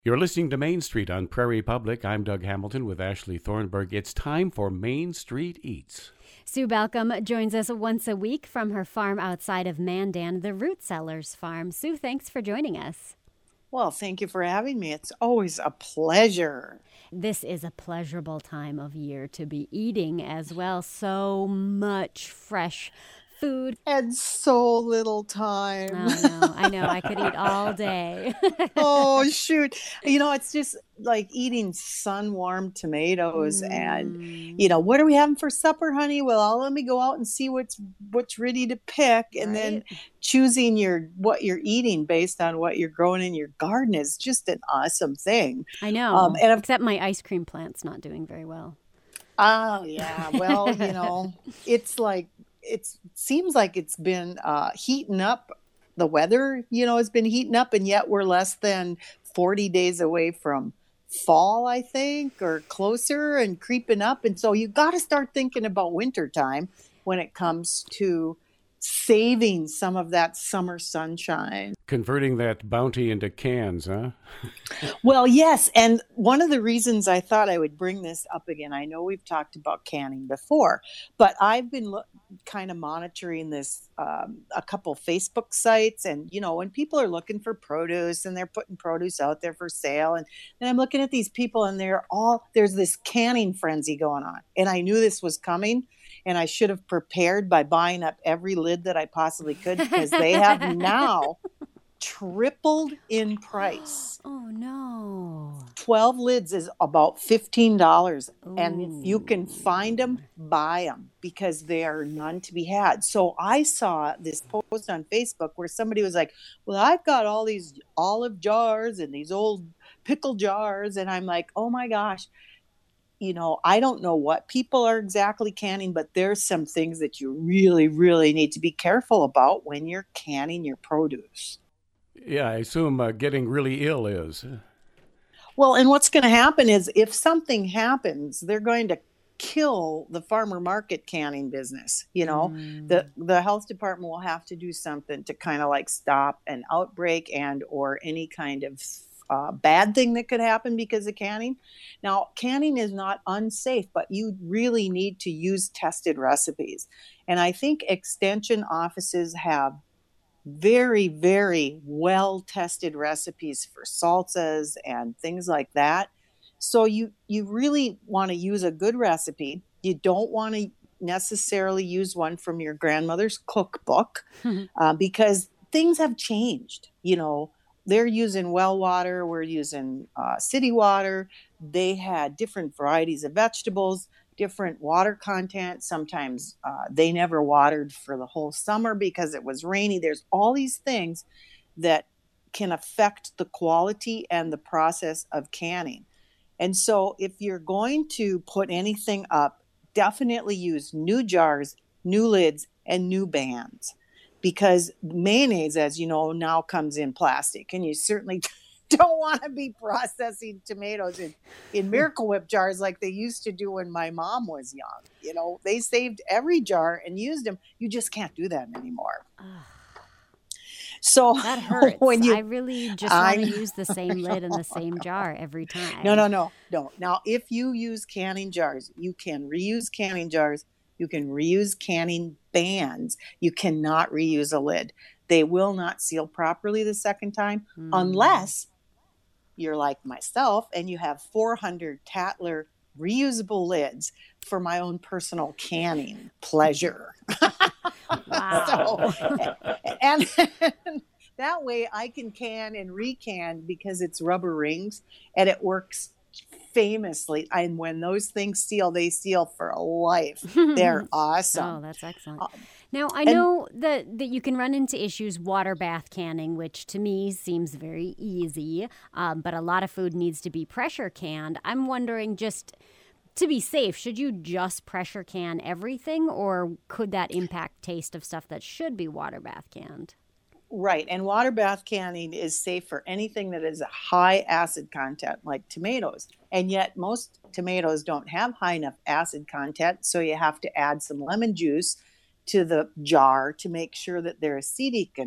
You're listening to Main Street on Prairie Public. I'm Doug Hamilton with Ashley Thornburg. It's time for Main Street Eats. Sue Balcom joins us once a week from her farm outside of Mandan, the Root Cellars Farm. Sue, thanks for joining us. Well, thank you for having me. It's always a pleasure. This is a pleasurable time of year to be eating as well. So much fresh food. And so little time. I know. I could eat all day. Oh, shoot. It's just like eating sun-warmed tomatoes and, what are we having for supper, honey? Well, let me go out and see what's ready to pick. And then choosing what you're eating based on what you're growing in your garden is just an awesome thing. I know. Except my ice cream plant's not doing very well. Oh, yeah. Well, it's like, it seems like it's been heating up. The weather, has been heating up, and yet we're less than 40 days away from fall, I think, or closer and creeping up. And so you got to start thinking about wintertime when it comes to saving some of that summer sunshine. Converting that bounty into cans, huh? Well, yes. And one of the reasons I thought I would bring this up again, I know we've talked about canning before, but I've been kind of monitoring this, a couple Facebook sites. And, when people are looking for produce and they're putting produce out there for sale, and I'm looking at these people and there's this canning frenzy going on. And I knew this was coming. And I should have prepared by buying up every lid that I possibly could, because they have now tripled in price. Oh, no. 12 lids is about $15. Ooh. And if you can find them, buy them, because they are none to be had. So I saw this post on Facebook where somebody was like, well, I've got all these olive jars and these old pickle jars. And I'm like, oh, my gosh. I don't know what people are exactly canning, but there's some things that you really, really need to be careful about when you're canning your produce. Yeah, I assume getting really ill is. Well, and what's going to happen is if something happens, they're going to kill the farmer market canning business. The health department will have to do something to kind of like stop an outbreak and or any kind of bad thing that could happen because of canning. Now, canning is not unsafe, but you really need to use tested recipes. And I think extension offices have very, very well-tested recipes for salsas and things like that. So you really want to use a good recipe. You don't want to necessarily use one from your grandmother's cookbook because things have changed, They're using well water. We're using city water. They had different varieties of vegetables, different water content. Sometimes they never watered for the whole summer because it was rainy. There's all these things that can affect the quality and the process of canning. And so if you're going to put anything up, definitely use new jars, new lids, and new bands. Because mayonnaise, as you know, now comes in plastic, and you certainly don't want to be processing tomatoes in Miracle Whip jars like they used to do when my mom was young. They saved every jar and used them. You just can't do that anymore. So that hurts. I really just want to use the same lid and the same jar every time. No. Now, if you use canning jars, you can reuse canning jars. You can reuse canning bands. You cannot reuse a lid. They will not seal properly the second time unless you're like myself and you have 400 Tatler reusable lids for my own personal canning pleasure. Wow. And that way I can can and recan because it's rubber rings and it works famously. And when those things seal, they seal for life. They're awesome. Oh, that's excellent. Now, I know that you can run into issues water bath canning, which to me seems very easy, but a lot of food needs to be pressure canned. I'm wondering, just to be safe, should you just pressure can everything, or could that impact taste of stuff that should be water bath canned? Right. And water bath canning is safe for anything that is a high acid content, like tomatoes. And yet most tomatoes don't have high enough acid content, so you have to add some lemon juice to the jar to make sure that they're acidic enough.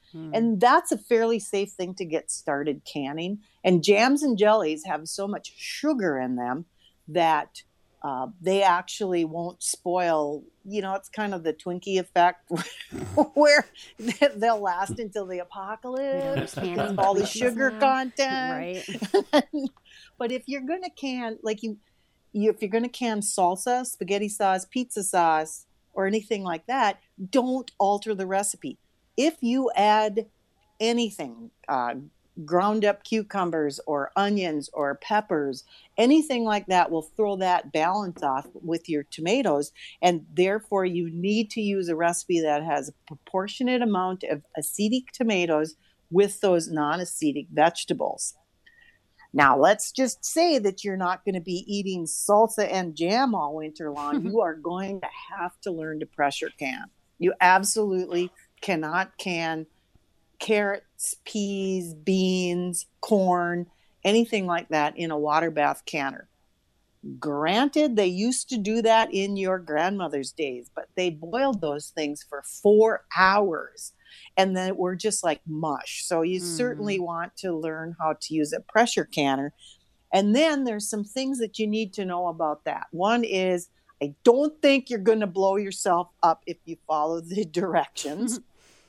And that's a fairly safe thing to get started canning. And jams and jellies have so much sugar in them that they actually won't spoil. You know, it's kind of the Twinkie effect where they'll last until the apocalypse because of all the sugar content. Right. But if you're going to can, like if you're going to can salsa, spaghetti sauce, pizza sauce, or anything like that, don't alter the recipe. If you add anything, ground up cucumbers or onions or peppers, anything like that will throw that balance off with your tomatoes. And therefore, you need to use a recipe that has a proportionate amount of acidic tomatoes with those non-acidic vegetables. Now, let's just say that you're not going to be eating salsa and jam all winter long. You are going to have to learn to pressure can. You absolutely cannot can carrots, peas, beans, corn, anything like that in a water bath canner. Granted, they used to do that in your grandmother's days, but they boiled those things for 4 hours and then we're just like mush. So you certainly want to learn how to use a pressure canner. And then there's some things that you need to know about that. One is, I don't think you're going to blow yourself up if you follow the directions.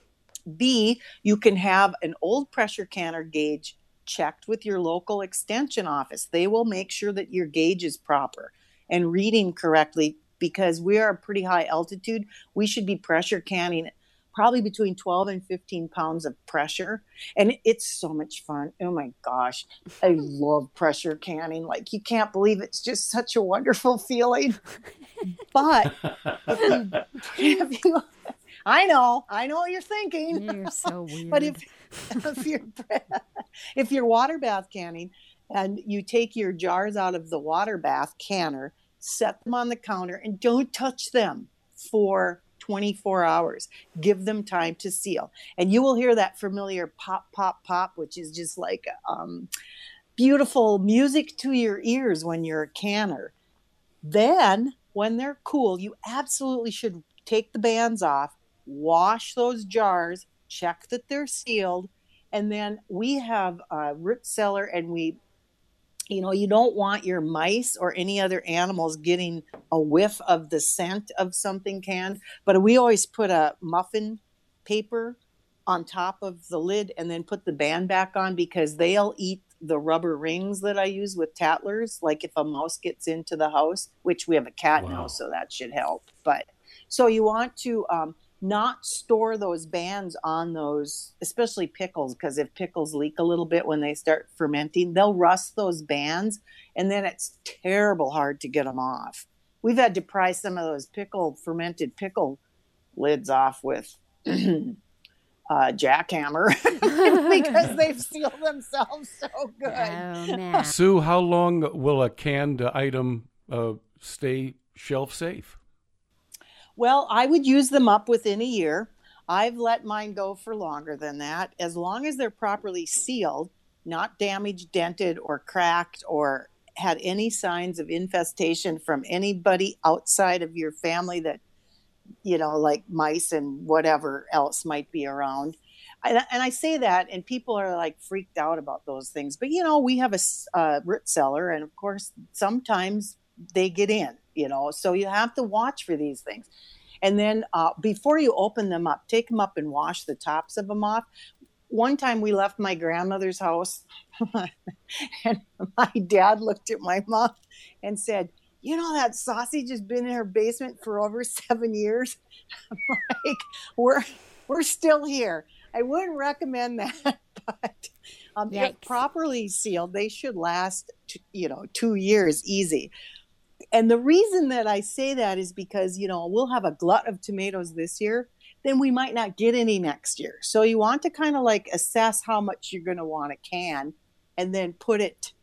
B, you can have an old pressure canner gauge checked with your local extension office. They will make sure that your gauge is proper and reading correctly because we are a pretty high altitude. We should be pressure canning probably between 12 and 15 pounds of pressure. And it's so much fun. Oh my gosh. I love pressure canning. Like, you can't believe it's just such a wonderful feeling. But if you I know what you're thinking. You're so weird. But if you're water bath canning and you take your jars out of the water bath canner, set them on the counter and don't touch them for 24 hours. Give them time to seal. And you will hear that familiar pop, pop, pop, which is just like beautiful music to your ears when you're a canner. Then, when they're cool, you absolutely should take the bands off, wash those jars, check that they're sealed, and then we have a root cellar, and you don't want your mice or any other animals getting a whiff of the scent of something canned, but we always put a muffin paper on top of the lid and then put the band back on because they'll eat the rubber rings that I use with tattlers, like if a mouse gets into the house, which we have a cat now, so that should help. But so you want to not store those bands on those, especially pickles, because if pickles leak a little bit when they start fermenting, they'll rust those bands, and then it's terrible hard to get them off. We've had to pry some of those fermented pickle lids off with jackhammer because they've sealed themselves so good. Oh, man. Sue, how long will a canned item stay shelf safe? Well, I would use them up within a year. I've let mine go for longer than that. As long as they're properly sealed, not damaged, dented, or cracked, or had any signs of infestation from anybody outside of your family that, like mice and whatever else might be around. And I say that, and people are like freaked out about those things. But, we have a root cellar, and of course, sometimes they get in, so you have to watch for these things. And then before you open them up, take them up and wash the tops of them off. One time we left my grandmother's house and my dad looked at my mom and said, that sausage has been in her basement for over 7 years. I'm like, we're still here. I wouldn't recommend that, but if properly sealed, they should last, 2 years easy. And the reason that I say that is because, we'll have a glut of tomatoes this year, then we might not get any next year. So you want to kind of like assess how much you're going to want to can and then put it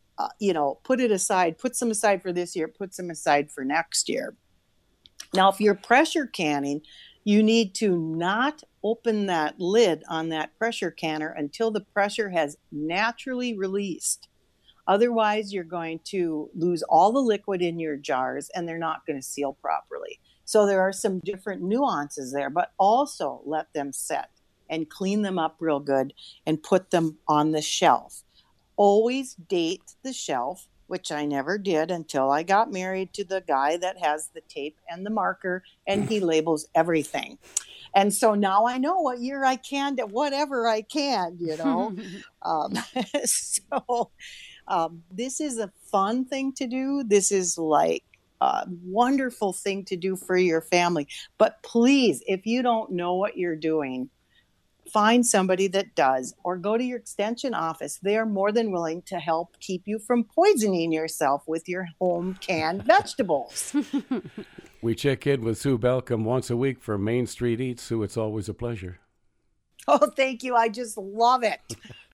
aside, put some aside for this year, put some aside for next year. Now, if you're pressure canning, you need to not open that lid on that pressure canner until the pressure has naturally released. Otherwise, you're going to lose all the liquid in your jars and they're not going to seal properly. So there are some different nuances there, but also let them set and clean them up real good and put them on the shelf. Always date the shelf, which I never did until I got married to the guy that has the tape and the marker, and he labels everything. And so now I know what year I canned at whatever I canned, um, so this is a fun thing to do. This is like a wonderful thing to do for your family. But please, if you don't know what you're doing, find somebody that does, or go to your extension office. They are more than willing to help keep you from poisoning yourself with your home canned vegetables. We check in with Sue Belcom once a week for Main Street Eats. Sue, it's always a pleasure. Oh, thank you. I just love it.